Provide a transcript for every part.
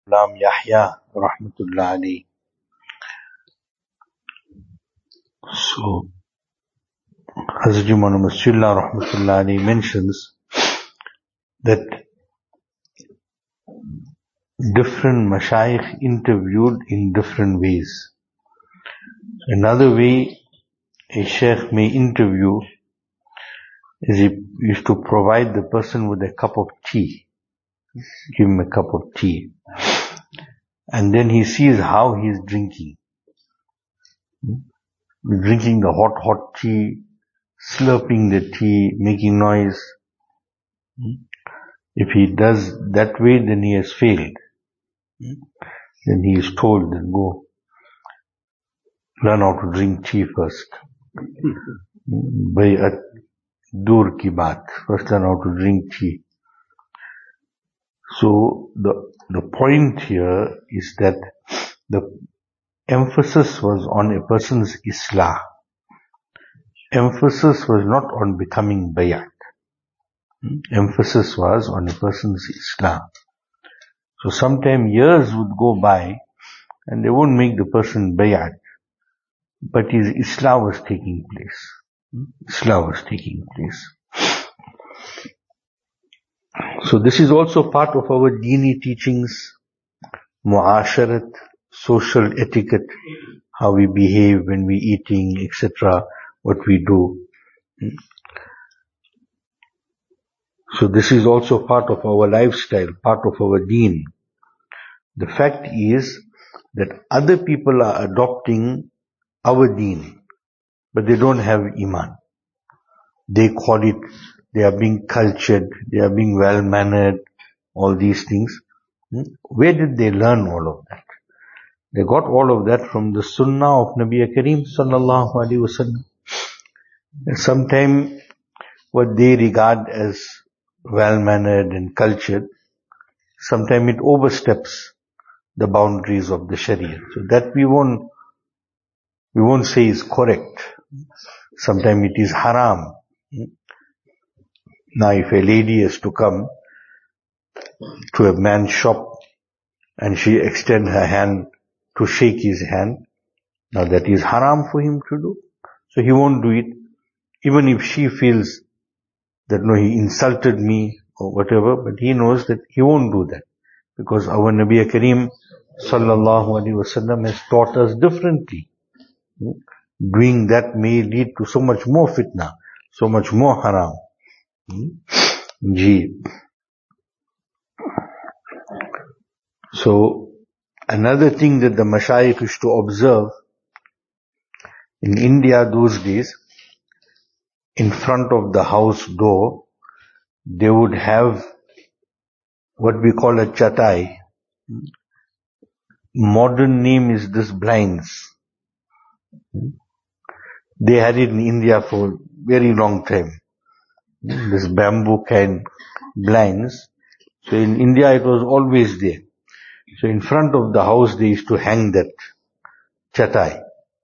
Ghulam Yahya rahmatullah alayhi. So, Hazrat Imam Masjidullah rahmatullah alayhi mentions that different mashayikh interviewed in different ways. Another way a sheikh may interview is he used to provide the person with a cup of tea. Give him a cup of tea. And then he sees how he is drinking. Drinking the hot tea, slurping the tea, making noise. If he does that way, then he has failed. Then he is told that go learn how to drink tea first. Bay'at dur ki baat. First learn how to drink tea. So the point here is that the emphasis was on a person's islah. Emphasis was not on becoming bayat. Emphasis was on a person's islah. So sometime years would go by and they won't make the person bayat, but his islah was taking place. Islah was taking place. So this is also part of our Deeni teachings, muasharat, social etiquette, how we behave when we eating, etc., what we do. So this is also part of our lifestyle, part of our deen. The fact is that other people are adopting our deen, but they don't have iman. They call it, they are being cultured, they are being well-mannered, all these things. Where did they learn all of that? They got all of that from the sunnah of Nabi Kareem sallallahu alaihi wasallam. Sometimes what they regard as well-mannered and cultured, sometimes it oversteps the boundaries of the Sharia. So that we won't say is correct. Sometimes it is haram. Now if a lady has to come to a man's shop and she extend her hand to shake his hand, now that is haram for him to do. So he won't do it. Even if she feels that no, he insulted me or whatever, but he knows that he won't do that. Because our Nabi Kareem sallallahu alaihi wasallam has taught us differently. Doing that may lead to so much more fitna, so much more haram. So, another thing that the mashayikh used to observe, in India those days, in front of the house door, they would have what we call a chatai. Modern name is this blinds. They had it in India for very long time. This bamboo kind blinds. So in India it was always there. So in front of the house they used to hang that chatai.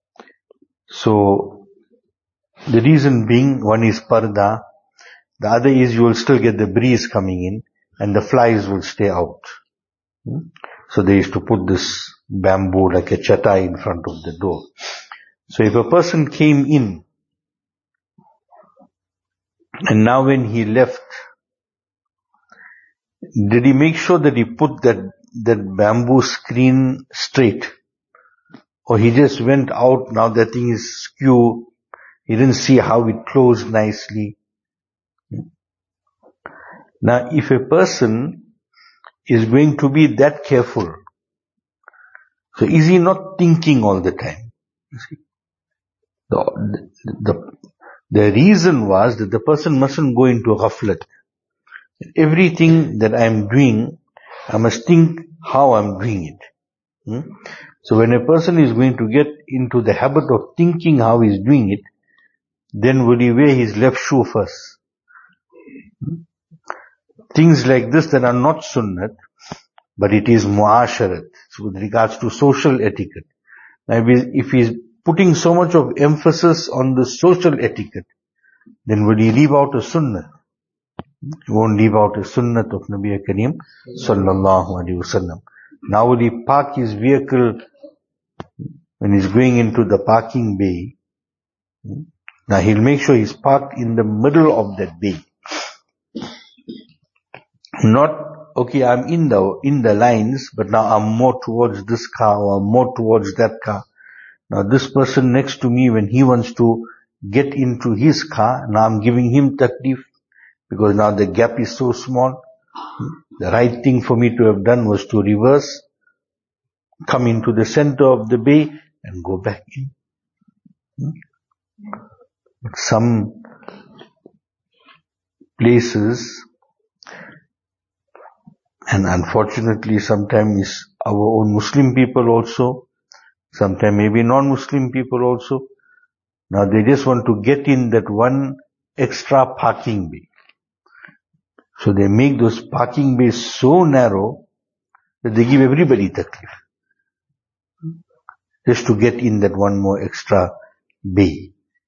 So the reason being, one is parda, the other is you will still get the breeze coming in and the flies will stay out. So they used to put this bamboo like a chatai in front of the door. So if a person came in and now when he left, did he make sure that he put that bamboo screen straight? Or he just went out, now that thing is skew, he didn't see how it closed nicely. Now if a person is going to be that careful, so is he not thinking all the time? You see? The reason was that the person mustn't go into ghaflat. Everything that I am doing, I must think how I am doing it. So when a person is going to get into the habit of thinking how he is doing it, then will he wear his left shoe first? Things like this that are not sunnat, but it is muasharat, so with regards to social etiquette. Now if he is putting so much of emphasis on the social etiquette, then will he leave out a sunnah? He won't leave out a sunnah of Nabi Kareem sallallahu alaihi wasallam. Now will he park his vehicle when he's going into the parking bay? Now he'll make sure he's parked in the middle of that bay. Not, okay, I'm in the lines, but now I'm more towards this car or more towards that car. Now this person next to me, when he wants to get into his car, now I'm giving him taklif, because now the gap is so small. The right thing for me to have done was to reverse, come into the center of the bay and go back in. But some places, and unfortunately sometimes our own Muslim people also, sometimes maybe non-Muslim people also, now they just want to get in that one extra parking bay. So they make those parking bays so narrow that they give everybody taklif, just to get in that one more extra bay.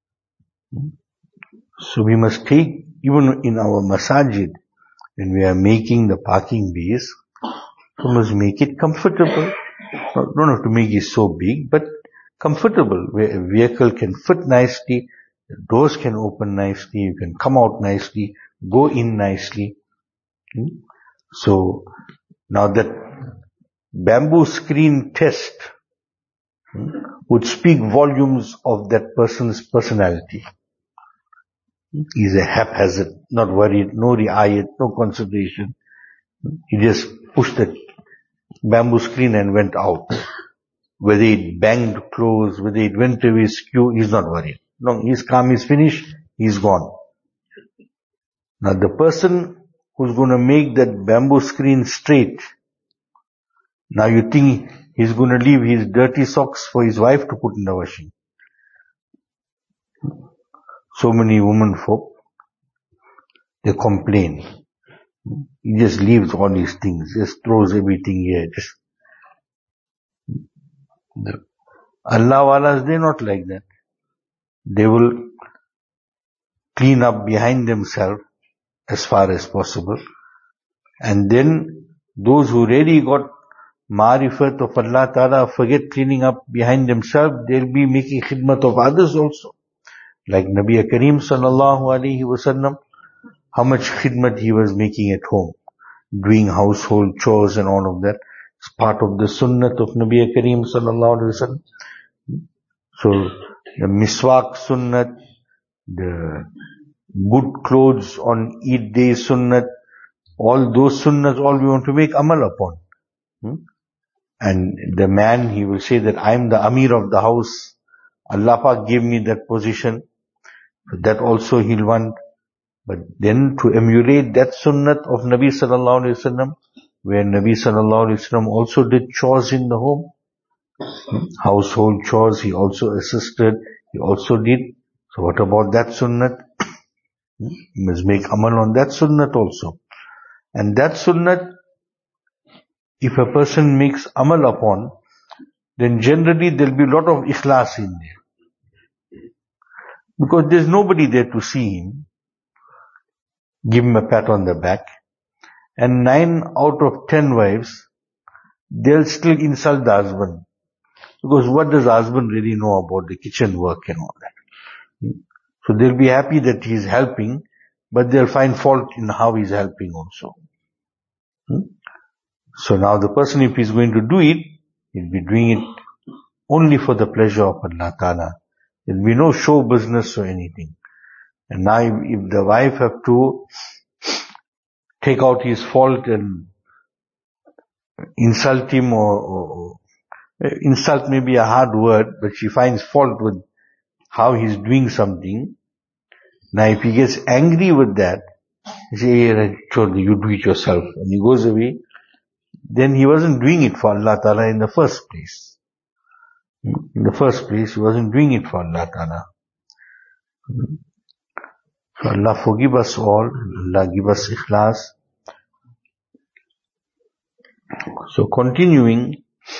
So we must take, even in our masajid, when we are making the parking bays, we must make it comfortable. Don't have to make it so big, but comfortable, where a vehicle can fit nicely, the doors can open nicely, you can come out nicely, go in nicely. So, now that bamboo screen test would speak volumes of that person's personality. He's a haphazard, not worried, no riayat, no consideration. He just pushed the bamboo screen and went out. Whether it banged close, whether it went away skew, he's not worried. No, his calm is finished, he's gone. Now the person who's going to make that bamboo screen straight, now you think he's going to leave his dirty socks for his wife to put in the washing. So many women folk, they complain. He just leaves all these things, just throws everything here. Allah Walas, they're not like that. They will clean up behind themselves as far as possible. And then those who really got ma'rifat of Allah Ta'ala forget cleaning up behind themselves, they'll be making khidmat of others also. Like Nabi Kareem sallallahu alaihi wasallam, how much khidmat he was making at home, doing household chores and all of that. It's part of the sunnat of Nabi Kareem sallallahu alaihi wasallam. So the miswak sunnat, the good clothes on Eid day sunnat, all those sunnats, all we want to make amal upon. And the man, he will say that I am the Amir of the house. Allah Pak gave me that position. So that also he'll want. But then to emulate that sunnat of Nabi sallallahu alaihi wasallam, where Nabi sallallahu alaihi wasallam also did chores in the home, household chores, he also assisted, he also did. So what about that sunnat? You must make amal on that sunnat also. And that sunnat, if a person makes amal upon, then generally there will be a lot of ikhlas in there. Because there's nobody there to see him, give him a pat on the back. And 9 out of 10 wives, they'll still insult the husband. Because what does the husband really know about the kitchen work and all that? So they'll be happy that he's helping, but they'll find fault in how he's helping also. So now the person, if he's going to do it, he'll be doing it only for the pleasure of Allah Ta'ala. There'll be no show business or anything. And now if the wife have to take out his fault and insult him, or insult may be a hard word, but she finds fault with how he's doing something. Now if he gets angry with that, he say, hey, you do it yourself, and he goes away, then he wasn't doing it for Allah Ta'ala in the first place. In the first place, he wasn't doing it for Allah Ta'ala. So Allah forgive us all, Allah give us ikhlas. So continuing,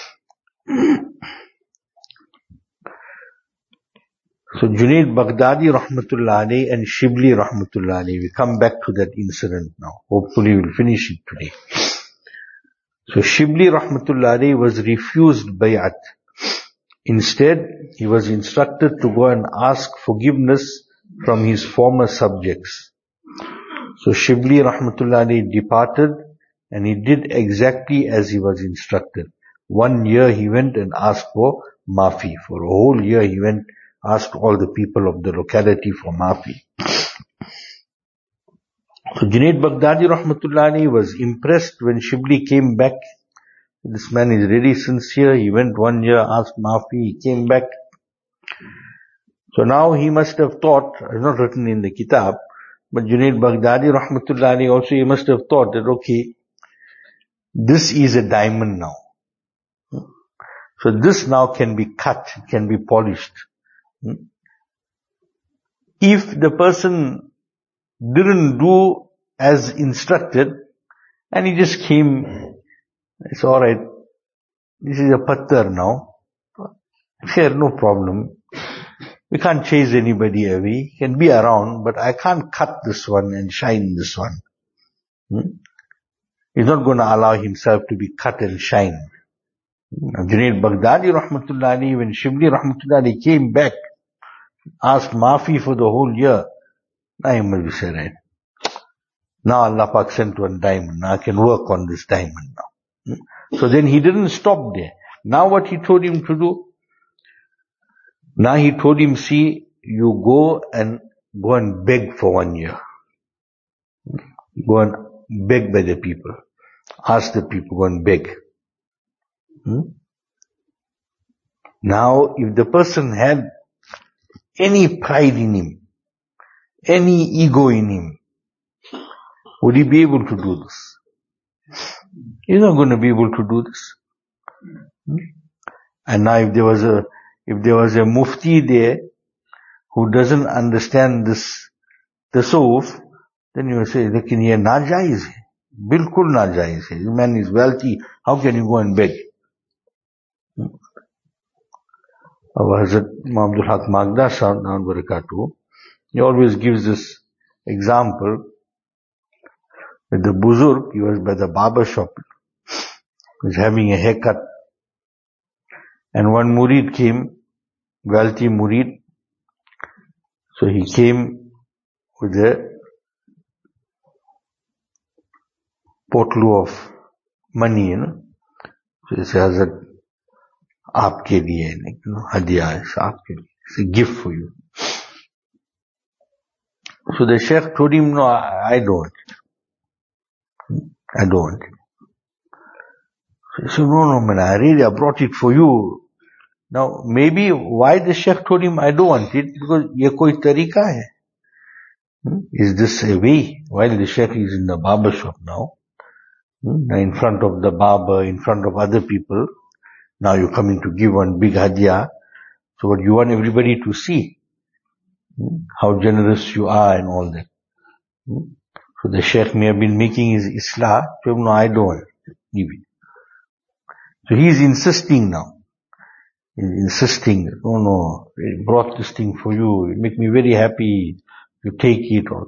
so Junaid Baghdadi rahmatullah alayhi and Shibli rahmatullah alayhi, we come back to that incident now. Hopefully we'll finish it today. So Shibli Rahmatullah alayhi was refused bay'at. Instead, he was instructed to go and ask forgiveness from his former subjects. So Shibli Rahmatullah alayhi departed and he did exactly as he was instructed. 1 year he went and asked for maafi. For a whole year he went, asked all the people of the locality for maafi. So Junaid Baghdadi Rahmatullah alayhi was impressed when Shibli came back. This man is really sincere. He went 1 year, asked maafi, he came back. So now he must have thought, it's not written in the kitab, but Junaid Baghdadi Rahmatullah alayhi also, he must have thought that, okay, this is a diamond now. So this now can be cut, can be polished. If the person didn't do as instructed, and he just came, it's alright, this is a pattar now, here, no problem. We can't chase anybody away, he can be around, but I can't cut this one and shine this one. He's not going to allow himself to be cut and shine. Junaid Baghdadi Rahmatullah alayhi, when Shibli Rahmatullah alayhi came back, asked maafi for the whole year, now he must be said, right? Now Allah Pak sent one diamond, now I can work on this diamond now. So then he didn't stop there. Now what he told him to do? Now he told him, see, you go and beg for 1 year. Go and beg by the people. Ask the people, go and beg. Now, if the person had any pride in him, any ego in him, would he be able to do this? He's not going to be able to do this. And now if there was a mufti there who doesn't understand this tasawwuf, then you will say, lekin ye najaiz hai. Bilkul najaiz hai. This man is wealthy. How can you go and beg? Hazrat Abdul Haq Magda Sahib, barakatuh, he always gives this example. With the Buzurg, he was by the barber shop. He was having a haircut. And one murid came, wealthy murid. So he came with a potlu of money, So he says, Hazrat, aapke liye, hadiya is aapke liye. It's a gift for you. So the Sheikh told him, no, I don't. I don't. So he said, no, man, I brought it for you. Now, maybe why the Sheikh told him, I don't want it, because ye koi tarika hai. Is this a way? While the Sheikh is in the barber shop now, in front of the barber, in front of other people, now you're coming to give one big hadiah. So what you want everybody to see, how generous you are and all that. So the Sheikh may have been making his islah, to him, no, I don't want it. Give it. So he's insisting now. He's insisting, no, I brought this thing for you, it make me very happy, you take it all.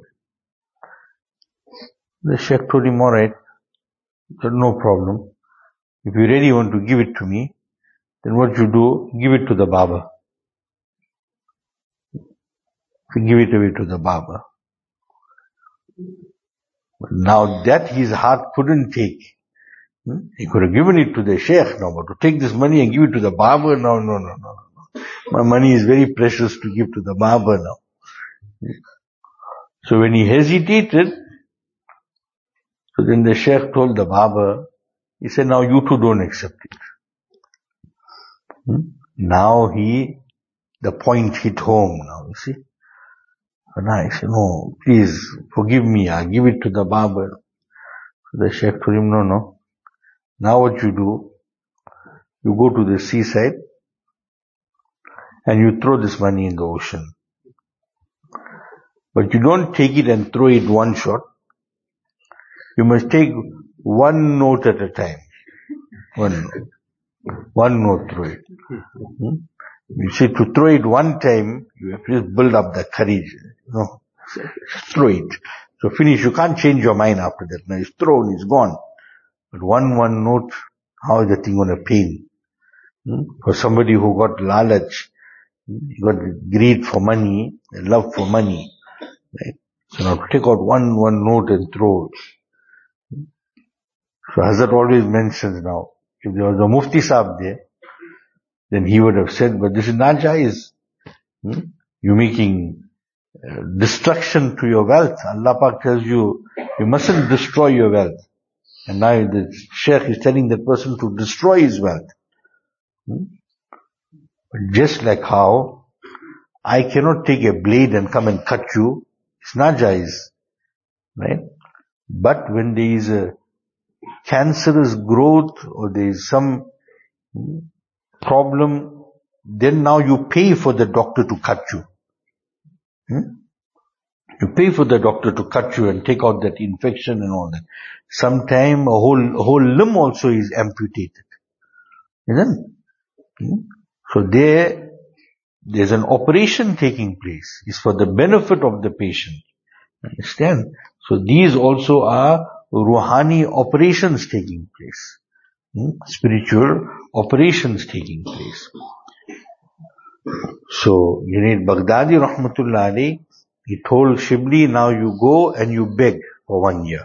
The Sheikh told him, alright, no problem. If you really want to give it to me, then what you do, give it to the barber. So give it away to the barber. But now that his heart couldn't take. He could have given it to the Sheikh now, but to take this money and give it to the barber, no. My money is very precious to give to the barber now. So when he hesitated, so then the Sheikh told the barber, he said, now you too don't accept it. Now the point hit home now, you see. And I said, no, please forgive me, I'll give it to the barber. So the Sheikh told him, no. Now what you do, you go to the seaside and you throw this money in the ocean. But you don't take it and throw it one shot. You must take one note at a time. One note throw it. You see, to throw it one time, you have to just build up the courage. Throw it. So finish, you can't change your mind after that. Now it's thrown, it's gone. But one note, how is the thing going to pay? For somebody who got lalach, he got greed for money, love for money. Right? So now take out one note and throw it. So Hazrat always mentions now, if there was a Mufti Sahib there, then he would have said, but this is not jais. You're making destruction to your wealth. Allah Pak tells you, you mustn't destroy your wealth. And now the Shaykh is telling that person to destroy his wealth. But just like how I cannot take a blade and come and cut you, it's not jais. Right? But when there is a cancerous growth or there is some problem, then now you pay for the doctor to cut you. You pay for the doctor to cut you and take out that infection and all that. Sometime a whole limb also is amputated. Isn't it? So there's an operation taking place. It's for the benefit of the patient. Understand? So these also are ruhani operations taking place. Spiritual operations taking place. So, Junaid Baghdadi rahmatullah alayhi, he told Shibli, now you go and you beg for 1 year.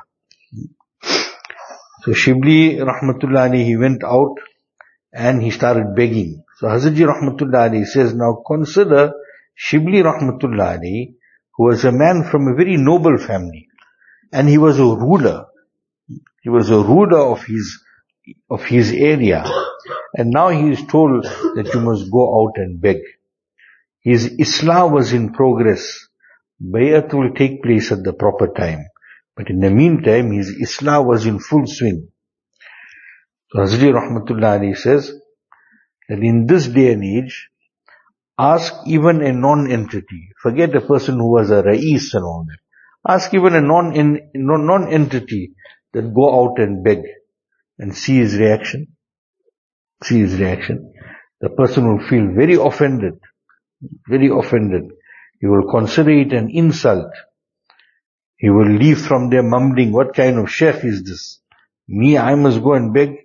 So Shibli rahmatullah alayhi, he went out and he started begging. So Hazrat Ji rahmatullah alayhi says, now consider Shibli rahmatullah alayhi, who was a man from a very noble family, and he was a ruler. He was a ruler of his area. And now he is told that you must go out and beg. His Islah was in progress. Bayat will take place at the proper time. But in the meantime, his Islah was in full swing. So Hazrat rahmatullah alayhi says that in this day and age, ask even a non-entity. Forget a person who was a Rais and all that. Ask even a non-entity that go out and beg and see his reaction. See his reaction. The person will feel very offended. Very offended. He will consider it an insult. He will leave from there mumbling, what kind of sheikh is this? Me, I must go and beg.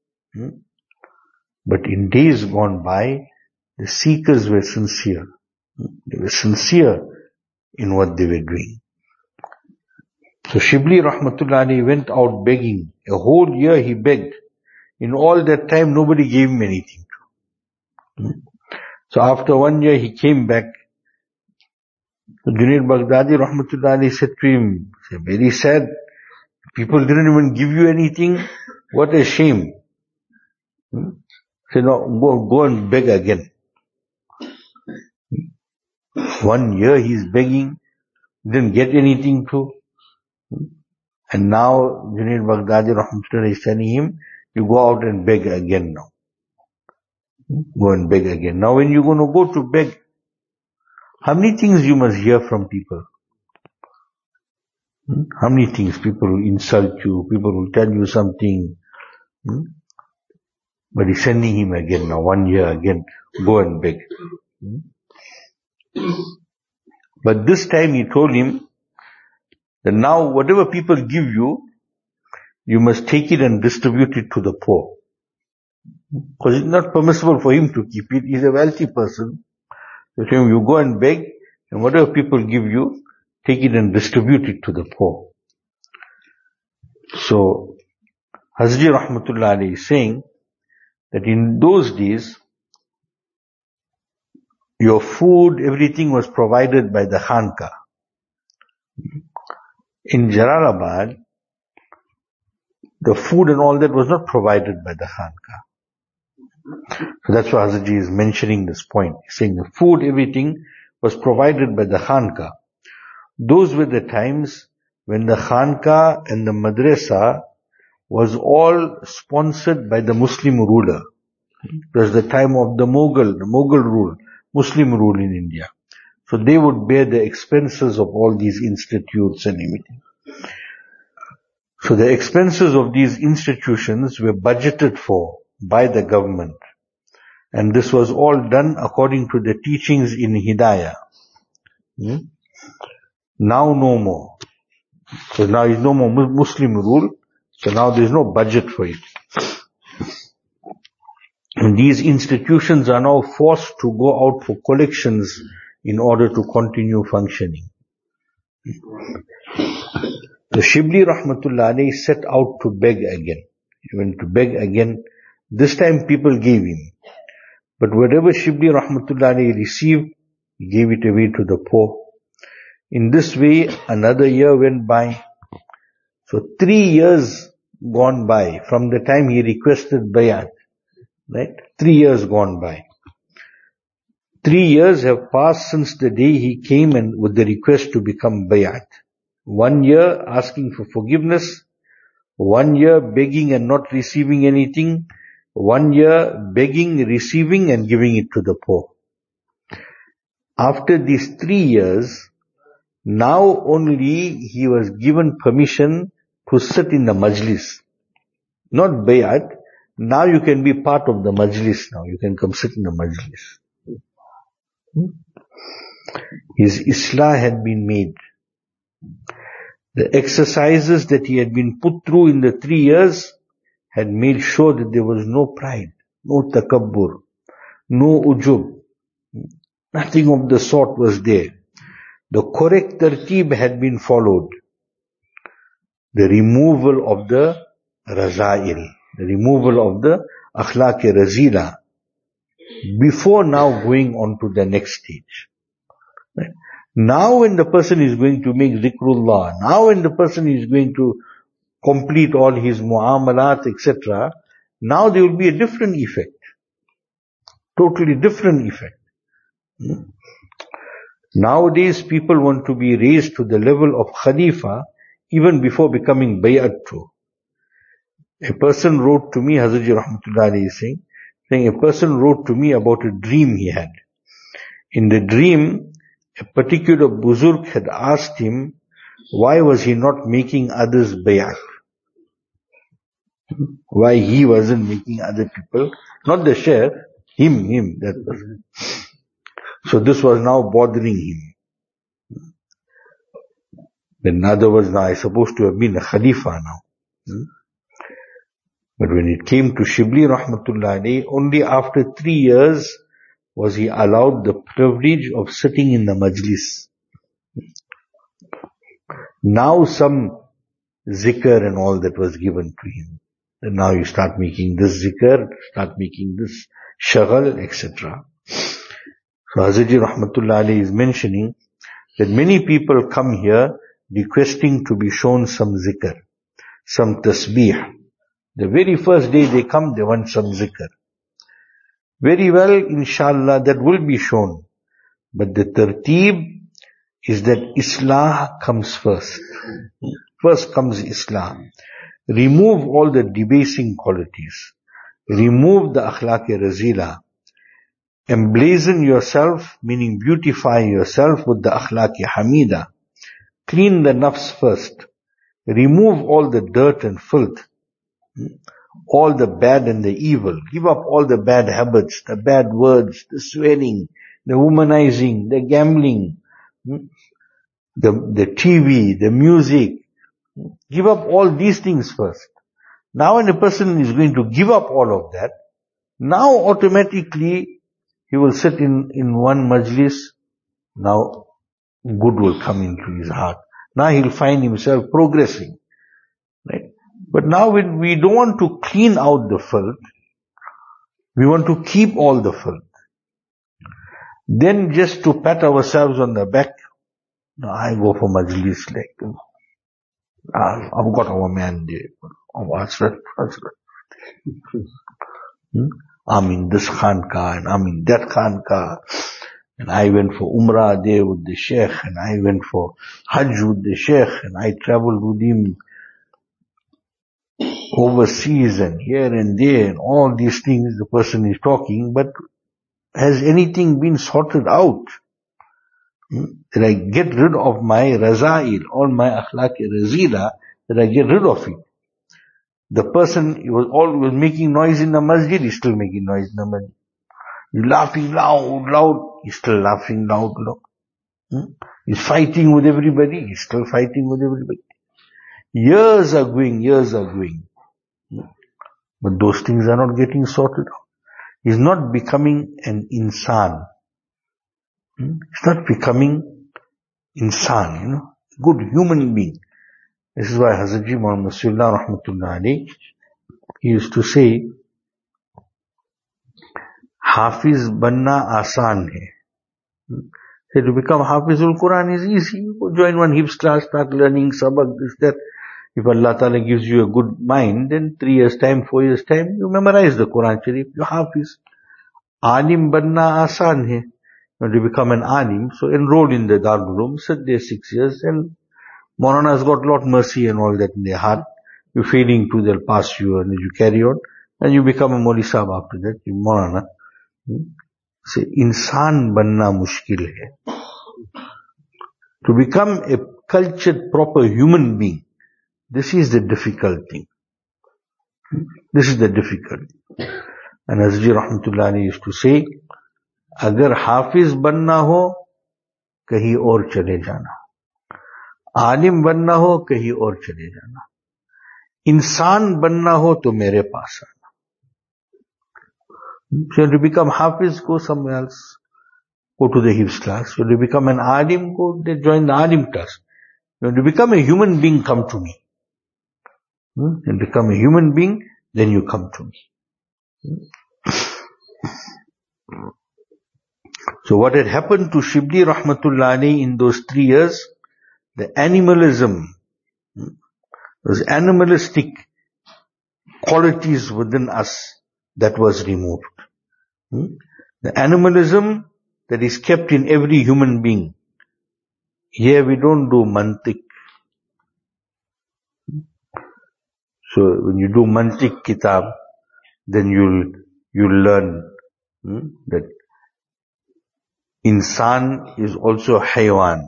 But in days gone by, the seekers were sincere. They were sincere in what they were doing. So Shibli rahmatullah alayhi went out begging. A whole year he begged. In all that time, nobody gave him anything. So after 1 year, he came back. So Junaid Baghdadi rahmatullah alayhi said to him, very sad. People didn't even give you anything. What a shame. He said, no, go and beg again. 1 year he's begging, didn't get anything too. And now Junaid Baghdadi rahmatullah is telling him, you go out and beg again now. Go and beg again. Now when you're going to go to beg, how many things you must hear from people? How many things? People will insult you, people will tell you something. But he's sending him again now, 1 year again, go and beg. But this time he told him that now whatever people give you, you must take it and distribute it to the poor. Because it's not permissible for him to keep it. He's a wealthy person. So you go and beg, and whatever people give you, take it and distribute it to the poor. So, Hazrat rahmatullah alayhi is saying that in those days, your food, everything was provided by the Khanka. In Jalalabad, the food and all that was not provided by the Khanka. So that's why Hazrat Ji is mentioning this point. He's saying the food, everything was provided by the Khanka. Those were the times when the Khanka and the Madrasa was all sponsored by the Muslim ruler. It was the time of the Mughal rule, Muslim rule in India. So they would bear the expenses of all these institutes and everything. So the expenses of these institutions were budgeted for by the government. And this was all done according to the teachings in Hidayah. Now no more. So now is no more Muslim rule. So now there's no budget for it. And these institutions are now forced to go out for collections in order to continue functioning. The Shibli Rahmatullah alayhi set out to beg again. He went to beg again. This time people gave him. But whatever Shibli Rahmatullah alayhi received, he gave it away to the poor. In this way, another year went by. So 3 years gone by from the time he requested bayat. Right? 3 years gone by. 3 years have passed since the day he came and with the request to become bayat. 1 year asking for forgiveness. 1 year begging and not receiving anything. 1 year begging, receiving and giving it to the poor. After these 3 years, now only he was given permission to sit in the majlis. Not bayat. Now you can be part of the majlis now. You can come sit in the majlis. His islah had been made. The exercises that he had been put through in the 3 years had made sure that there was no pride, no takabbur, no ujub. Nothing of the sort was there. The correct tartib had been followed. The removal of the razail, the removal of the akhlaq-e-razila, before now going on to the next stage. Right? Now when the person is going to make zikrullah, now when the person is going to complete all his muamalat, etc., now there will be a different effect. Totally different effect. Nowadays people want to be raised to the level of Khalifa even before becoming bayat to. A person wrote to me, Hazrat Rahmatullah alayhi saying a person wrote to me about a dream he had. In the dream, a particular buzurg had asked him, why was he not making others bayat? Why he wasn't making other people, not the sheikh, him, that person. So this was now bothering him. In other words, now I'm supposed to have been a Khalifa now. But when it came to Shibli Rahmatullah alayhi, only after 3 years was he allowed the privilege of sitting in the majlis. Now some zikr and all that was given to him. And now you start making this zikr, start making this shaghal, etc. So Hazrat Rahmatullah alayhi is mentioning that many people come here requesting to be shown some zikr, some tasbih. The very first day they come, they want some zikr. Very well, inshallah, that will be shown. But the tarteeb is that islah comes first. First comes islah. Remove all the debasing qualities. Remove the akhlaq-e-razila. Emblazon yourself, meaning beautify yourself with the akhlaq-e-hamida. Clean the nafs first. Remove all the dirt and filth. All the bad and the evil. Give up all the bad habits, the bad words, the swearing, the womanizing, the gambling, the TV, the music. Give up all these things first. Now when a person is going to give up all of that, now automatically he will sit in one majlis. Now good will come into his heart. Now he'll find himself progressing. Right? But now we don't want to clean out the filth. We want to keep all the filth. Then just to pat ourselves on the back, no, I go for majlis like, I've got our man there. I'm in this khanka and I'm in that khanka. And I went for Umrah there with the Sheikh and I went for Hajj with the Sheikh and I traveled with him overseas and here and there and all these things the person is talking, but has anything been sorted out? That I get rid of my razail, all my akhlaq-e-razila, that I get rid of it. The person was making noise in the masjid, he's still making noise in the masjid. He's laughing loud, he's still laughing loud. He's fighting with everybody, he's still fighting with everybody. Years are going. But those things are not getting sorted out. He's not becoming an insan. He's not becoming insan, good human being. This is why Hazrat Ji Muhammad Rasulullah Rahmatullah alayhi, he used to say, Hafiz banna asan hai. So to become Hafizul Quran is easy. You go join one Hifz class, start learning sabak, this, that. If Allah Ta'ala gives you a good mind, then 3 years time, 4 years time, you memorize the Quran Sharif, you Hafiz. Alim banna asan hai. When you become an alim, so enroll in the Darul Uloom, sit there 6 years, and Maulana has got a lot of mercy and all that in their heart. You're failing to, they'll pass you, and you carry on, and you become a Mauli Sahib after that, you Maulana. So, insan banna mushkil hai. To become a cultured, proper human being, this is the difficult thing. This is the difficult thing. And Hazrat Ji Rahmatullah alayhi used to say, अगर हाफिज बनना हो कहीं और चले जाना, आलिम बनना हो कहीं और चले जाना, इंसान बनना हो तो मेरे पास आना. So to become hafiz, go somewhere else, go to the Hifz class. So to become an alim, go join the alim class. When you become a human being, come to me. And become a human being, then you come to me. So what had happened to Shibli Rahmatullah alayhi in those 3 years, the animalism, those animalistic qualities within us, that was removed. The animalism that is kept in every human being. Here we don't do mantiq. So when you do mantiq kitab, then you'll learn that insan is also haywan.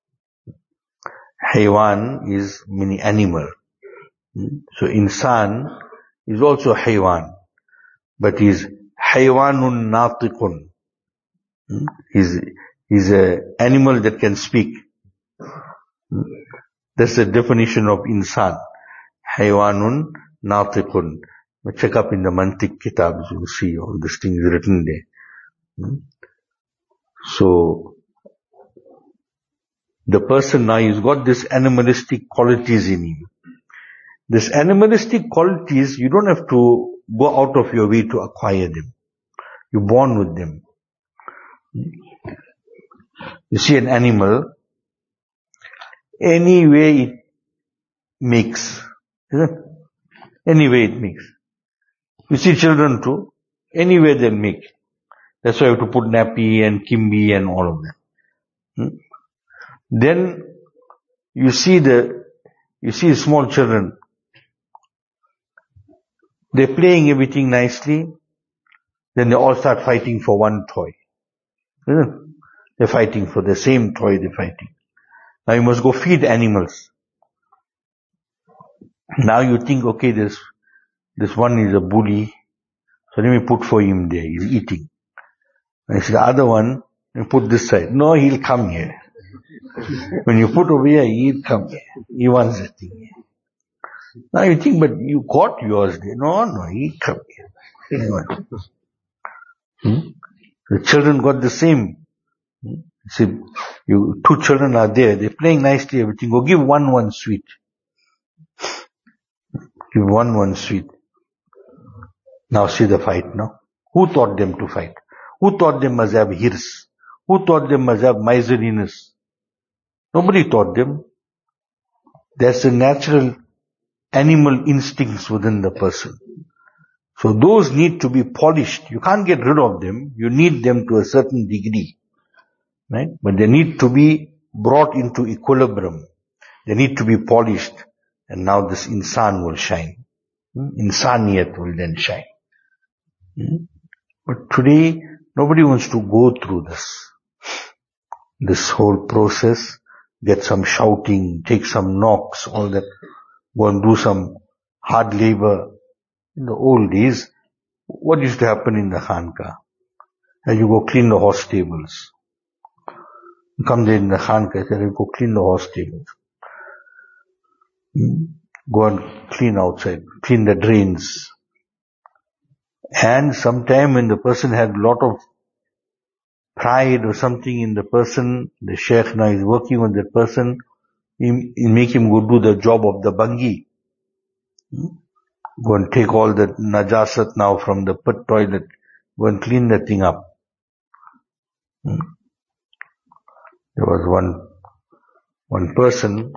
Haywan is meaning animal. So insan is also haywan, but is haywanun natiqun. Is a animal that can speak. That's the definition of insan. Haywanun natiqun. Check up in the mantiq kitabs, you'll see all these things written there. So, the person now, he's got this animalistic qualities in him. This animalistic qualities, you don't have to go out of your way to acquire them. You're born with them. You see an animal, any way it makes. Any way it makes. You see children too, any way they make. That's why you have to put nappy and kimbi and all of that. Then you see small children. They're playing everything nicely. Then they all start fighting for one toy. They're fighting for the same toy they're fighting. Now you must go feed animals. Now you think, okay, this one is a bully. So let me put for him there. He's eating. And the other one, you put this side. No, he'll come here. When you put over here, he'll come here. He wants that thing here. Now you think, but you got yours there. No, he'll come here. The children got the same. See, two children are there. They're playing nicely, everything. Go give one sweet. Give one sweet. Now see the fight now. Who taught them to fight? Who taught them mazhab hirs? Who taught them mazhab miserliness? Nobody taught them. That's the natural animal instincts within the person. So those need to be polished. You can't get rid of them. You need them to a certain degree. Right? But they need to be brought into equilibrium. They need to be polished. And now this insan will shine. Insaniyat will then shine. But today, nobody wants to go through this whole process, get some shouting, take some knocks, all that, go and do some hard labor. In the old days, what used to happen in the Khanka? You go clean the horse stables. You come there in the Khanka, you go clean the horse stables. Go and clean outside, clean the drains. And sometime when the person had a lot of pride or something in the person, the Sheikh now is working on that person, he make him go do the job of the bangi. Go and take all the najasat now from the pit toilet, go and clean that thing up. There was one person,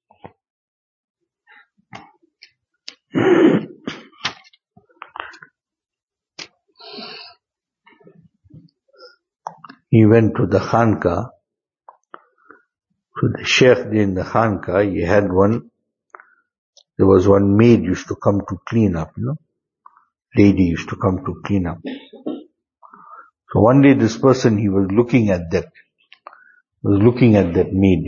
he went to the Khanka, to the Sheikh in the Khanka, he had there was one maid used to come to clean up, lady used to come to clean up. So one day this person, he was looking at that maid,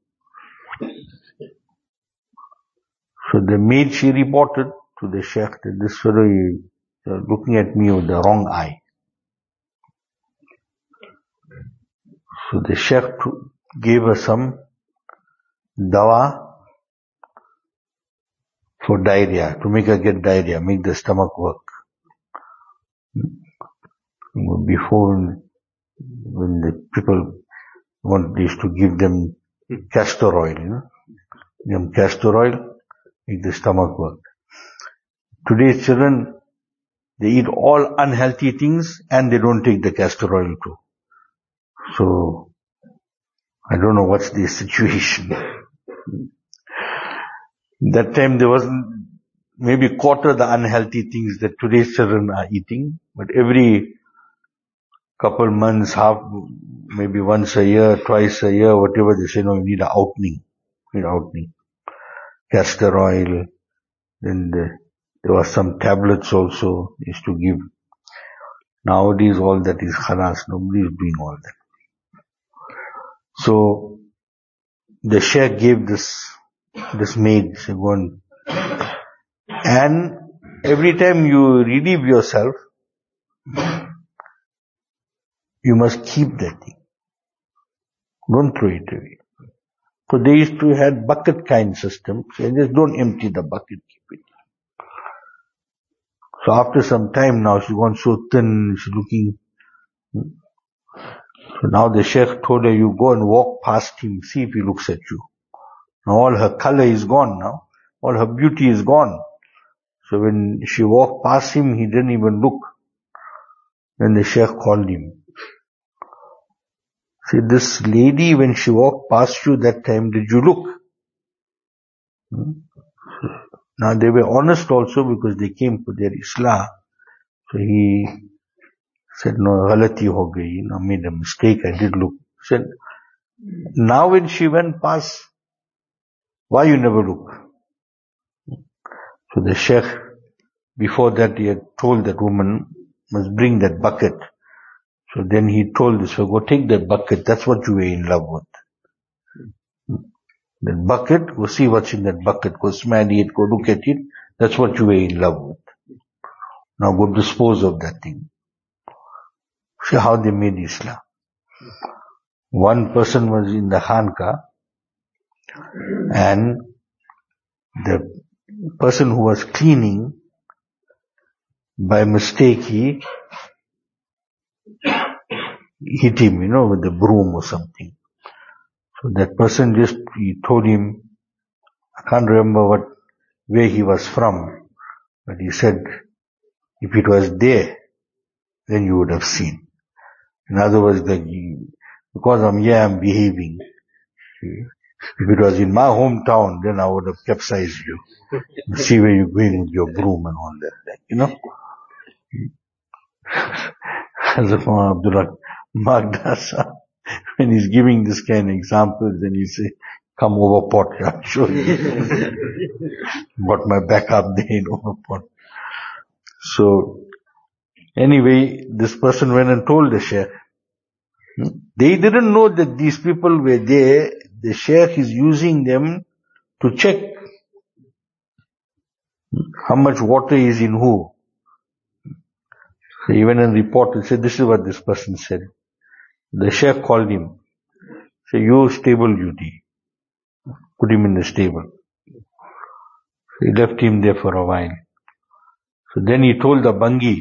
So the maid, she reported to the Sheikh that this fellow is looking at me with the wrong eye. So the Sheikh gave her some dawa for diarrhea, to make her get diarrhea, make the stomach work. Before, when the people used to give them castor oil, give them castor oil, make the stomach work. Today's children, they eat all unhealthy things and they don't take the castor oil too. So, I don't know what's the situation. That time there was maybe quarter the unhealthy things that today's children are eating, but every couple months, maybe once a year, twice a year, whatever they say, you need an outening. Castor oil, then there was some tablets also used to give. Nowadays all that is khalas, nobody is doing all that. So, the Sheikh gave this maid, say, go and every time you relieve yourself, you must keep that thing. Don't throw it away. So they used to have bucket kind system, so just don't empty the bucket, keep it. So after some time now, she's gone so thin, she's looking. So now the Sheikh told her, you go and walk past him, see if he looks at you. Now all her color is gone now. All her beauty is gone. So when she walked past him, he didn't even look. Then the Sheikh called him. See, this lady, when she walked past you that time, did you look? Now they were honest also because they came for their Islah. So he said, no, ghalati ho gayi, I made a mistake, I did look. He said, now when she went past, why you never look? So the Sheikh, before that he had told that woman, must bring that bucket. So then he told this, go take that bucket, that's what you were in love with. That bucket, go see what's in that bucket, go smell it, go look at it, that's what you were in love with. Now go dispose of that thing. See how they made Islam. One person was in the Khanka, and the person who was cleaning, by mistake he hit him, with the broom or something. So that person he told him, I can't remember where he was from, but he said, if it was there, then you would have seen. In other words, because I'm here, I'm behaving. If it was in my hometown, then I would have capsized you. See where you're going with your broom and all that, Hazrat Abdullah Magdasa, when he's giving this kind of examples, then he say, come over pot, I'll show you. Got my back up there in over pot. So, anyway, this person went and told the Sheikh. They didn't know that these people were there. The Sheikh is using them to check how much water is in who. So he went and reported, said, this is what this person said. The Sheikh called him. Said, you stable duty. Put him in the stable. So he left him there for a while. So then he told the Bangi,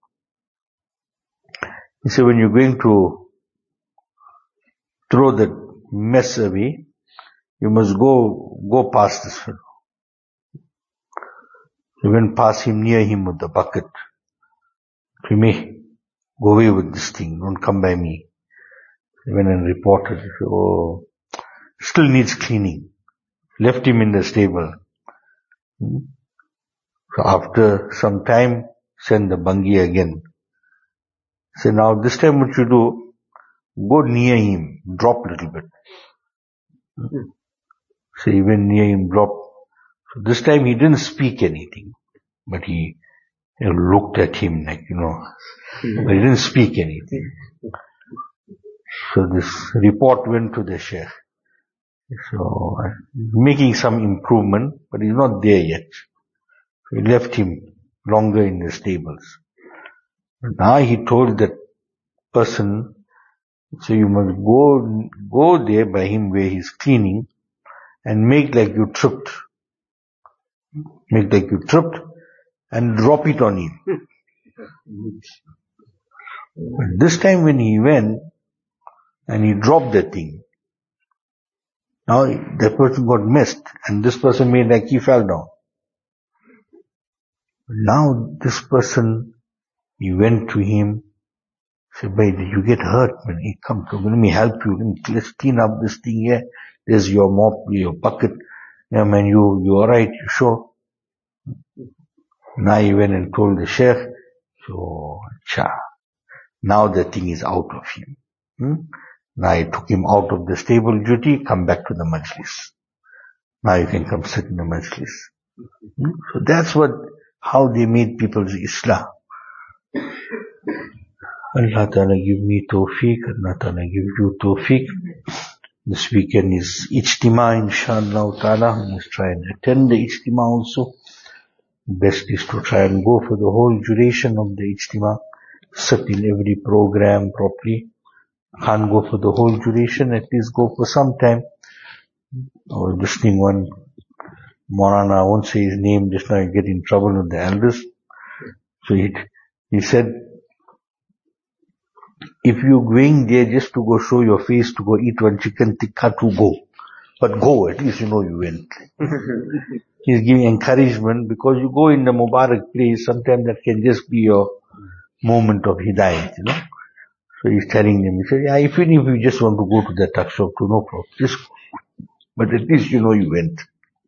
he said, when you're going to throw that mess away, you must go past this fellow. He went past him, near him with the bucket. He may go away with this thing, don't come by me. He went and reported, oh, still needs cleaning. Left him in the stable. So after some time, send the Bangi again. Say, now this time what you do, go near him, drop a little bit. So he went near him, dropped. So this time he didn't speak anything, but he looked at him like, but he didn't speak anything. So this report went to the Sheikh. So making some improvement, but he's not there yet. So he left him longer in the stables. Now he told that person, so you must go there by him where he's cleaning and make like you tripped. Make like you tripped and drop it on him. But this time when he went and he dropped that thing, now that person got missed and this person made like he fell down. Now this person, he went to him, said, "Bhai, did you get hurt? When he come to, let me help you, let's clean up this thing here. There's your mop, your bucket. Yeah man, you alright, you sure?" Now he went and told the Sheikh, so, now the thing is out of him. Now he took him out of the stable duty, come back to the majlis. Now you can come sit in the majlis. So that's how they made people's Islah. Allah Ta'ala give me tawfiq, Allah Ta'ala give you tawfiq. This weekend is Ijtima, inshallah Ta'ala. Let's try and attend the Ijtima also. Best is to try and go for the whole duration of the Ijtima. Sit in every program properly. Can't go for the whole duration, at least go for some time. I was listening one Maulana, I won't say his name, just now I get in trouble with the elders. So he said, if you're going there just to go show your face, to go eat one chicken tikka, to go. But go, at least you went. He's giving encouragement because you go in the Mubarak place, sometimes that can just be your moment of hidayat, So he's telling them, he said, yeah, even if you just want to go to the tuck shop, no problem, just go. But at least you went.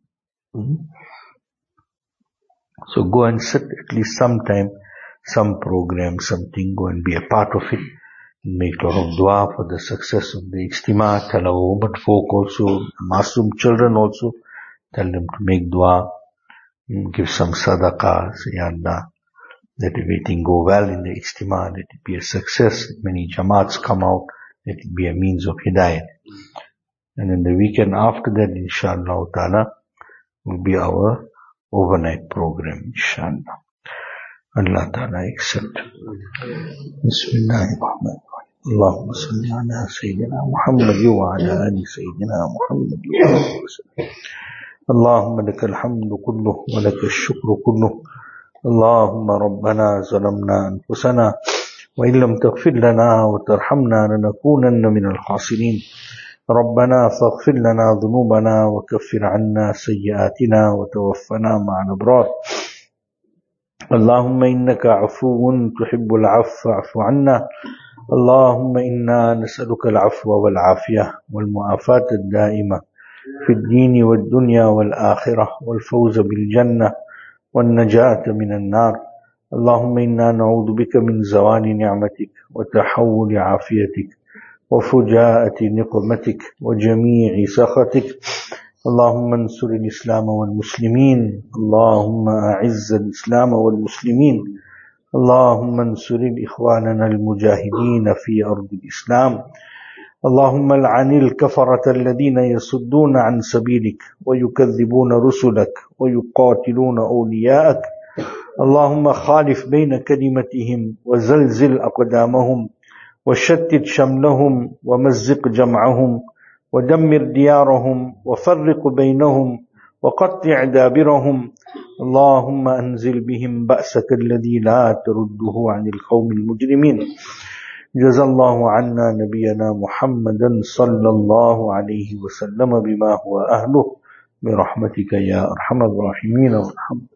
So go and sit at least sometime, some program, something, go and be a part of it. Make a lot of dua for the success of the Ijtima. Tell our women folk also, Masoom children also, tell them to make dua, give some sadaqah, say, Ya Allah, let everything go well in the Ijtima, let it be a success, let many jamaats come out, let it be a means of hidayah. And then the weekend after that, inshallah ta'ala, will be our overnight program, inshallah. Allah ta'ala accept. Bismillahirrahmanirrahim. اللهم صل على سيدنا محمد وعلى آل سيدنا محمد وسلم. اللهم لك الحمد كله ولك الشكر كله. اللهم ربنا ظلمنا أنفسنا وإن لم تغفر لنا وترحمنا لنكونن من الخاسرين. ربنا فاغفر لنا ذنوبنا وكفر عنا سيئاتنا وتوفنا مع الأبرار. اللهم إنك عفو تحب العفو فاعف عنا. اللهم إنا نسألك العفو والعافية والمعافاة الدائمة في الدين والدنيا والآخرة والفوز بالجنة والنجاة من النار. اللهم إنا نعوذ بك من زوال نعمتك وتحول عافيتك وفجاءة نقمتك وجميع سخطك. اللهم انصر الإسلام والمسلمين. اللهم أعز الإسلام والمسلمين. اللهم انصر إخواننا المجاهدين في أرض الإسلام. اللهم لعن الكفرة الذين يصدون عن سبيلك ويكذبون رسلك ويقاتلون أولياءك. اللهم خالف بين كلمتهم وزلزل أقدامهم وشتت شملهم ومزق جمعهم ودمر ديارهم وفرق بينهم وقطع دابرهم اللهم أنزل بهم بأسك الذي لا ترده عن القوم المجرمين جزا الله عنا نبينا محمدا صلى الله عليه وسلم بما هو أهله برحمتك يا أرحم الراحمين وارحم